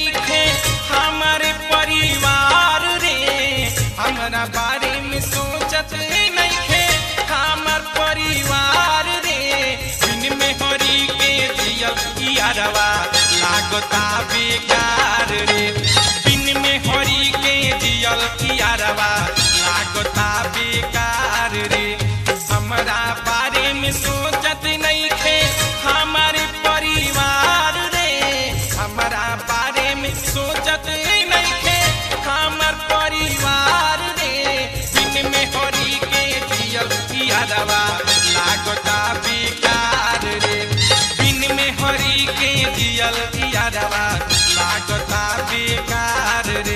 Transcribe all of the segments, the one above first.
नहीं खे हमारे परिवार रे, हमारा बारे में सोचत नहीं खे हमार परिवार रे। बिन में हरी के जियल यारवा लागता बेकार रे, बिन में हरी के जियल यारवा लागता बेकार रे। हमारा बारे में सोचत नहीं खे हमारे परिवार रे, हमारा बारे में सोचत नहीं खे हमार परिवार रे। बिन में हरी के जियल यारवा लागता बेकार रे, बिन में हरी के जियल यारवा लागता बेकार रे।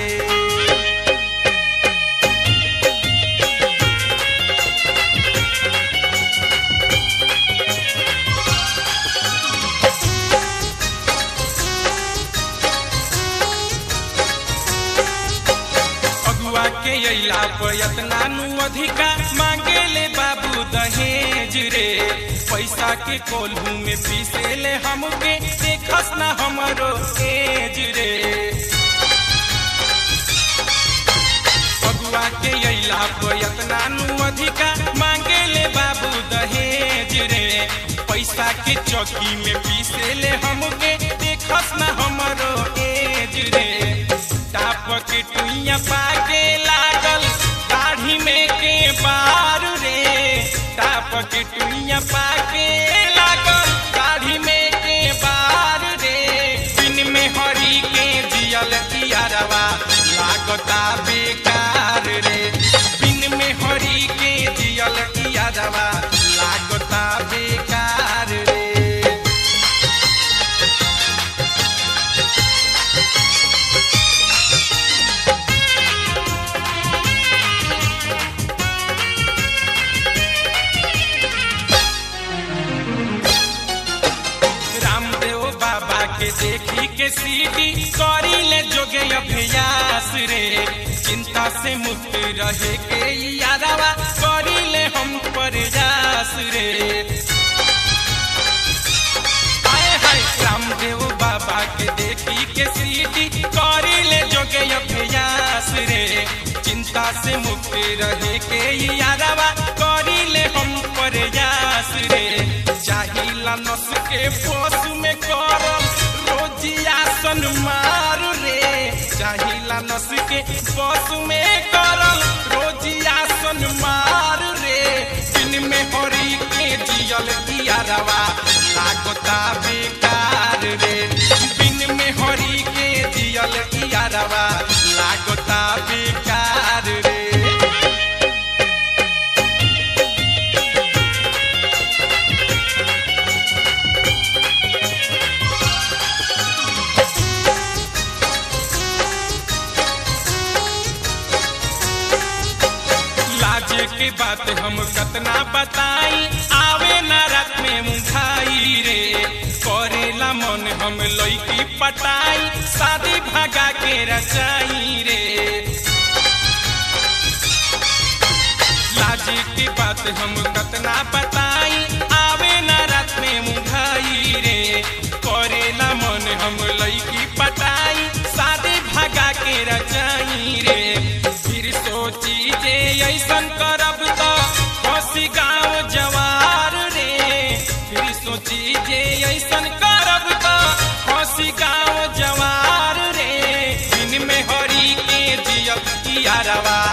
के अइला पयतना नु अधिका मांगे ले बाबू दहेज रे, पैसा के कोल्हू में पीसे ले हमके देखस ना हमरो एज रे। अगुआ के अइला पयतना नु अधिका मांगे ले बाबू दहेज रे, पैसा के चौकी में पीसे ले हमके देखस ना हमरो एज रे। टाप के टुइया पाके लागल दाढ़ी में के बार रे, टाप के टुइया पाके लागल दाढ़ी में के बार रे। बिन में हरी के जियल यारवा लागता बेकार रे, बिन में हरी के जियल यारवा लागता बेकार रे। के देखी के सीटी करी ले जोगे अभ्यास रे, चिंता से मुक्त रहे के यारवा करी ले हम प्रयास रे। आए हाय रामदेव बाबा के देखी के सीटी करी ले जोगे अभ्यास रे, चिंता से मुक्त रहे के यारवा करी ले हम प्रयास रे। चाहिला नस के पोस में करम रोजियासन मार रे, चाहिला नस के पोस में करम रोजियासन मार रे। बिन में हरी के जियल यारवा लागता बेकार रे, बिन में हरी के जियल यारवा लागता बेकार रे। के बात हम कतना बताई आवे ना रात में मुंखाई रे, करेला मन हम लइकी पटाई शादी भागा के रचाई रे। लाज के बात हम कतना बताई आवे ना रात में मुंखाई रे, करेला मन हम लइकी पटाई शादी भागा के रचाई रे। फिर सोची जे ऐसन करब तो हंसी गाँव जवार रे, फिर सोची जे ऐसन करब तो हंसी गाँव जवार रे। बिन में हरी के जियल यारवा